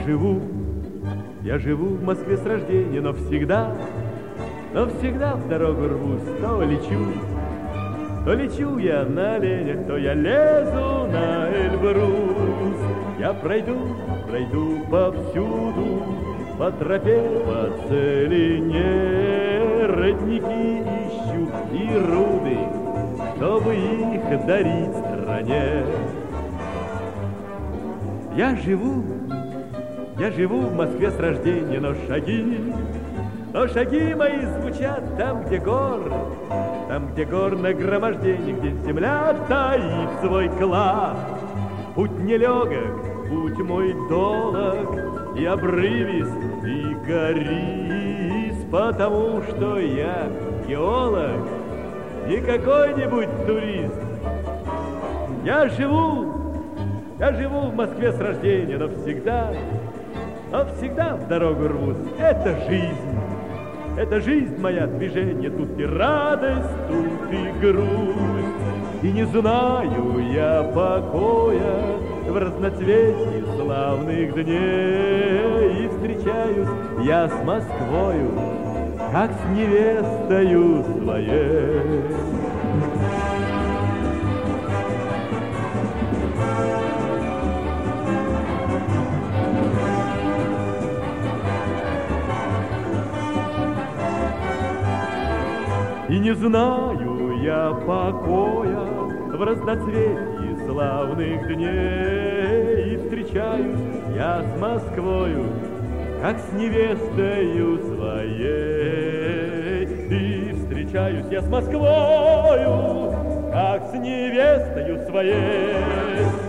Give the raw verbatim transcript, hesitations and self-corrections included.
живу, я живу в Москве с рождения, но всегда, но всегда в дорогу рвусь, то лечу, то лечу я на оленях, то я лезу на Эльбрус. Я пройду, пройду повсюду, по тропе, по целине, родники ищу и руды, чтобы их дарить стране. Я живу, я живу в Москве с рождения, но шаги, но шаги мои звучат там, где гор, там, где гор нагромождение, где земля таит свой клад. Путь нелегок, путь мой долог, и обрывист, и горист, потому что я геолог, не какой-нибудь турист. Я живу, я живу в Москве с рождения, но всегда, но всегда в дорогу рвусь. Это жизнь, это жизнь моя, движение, тут и радость, тут и грусть. И не знаю я покоя в разноцветии славных дней. И встречаюсь я с Москвою, как с невестою своей. И не знаю я покоя в разноцветии славных дней. И встречаюсь я с Москвою, как с невестою своей. И встречаюсь я с Москвою, как с невестою своей.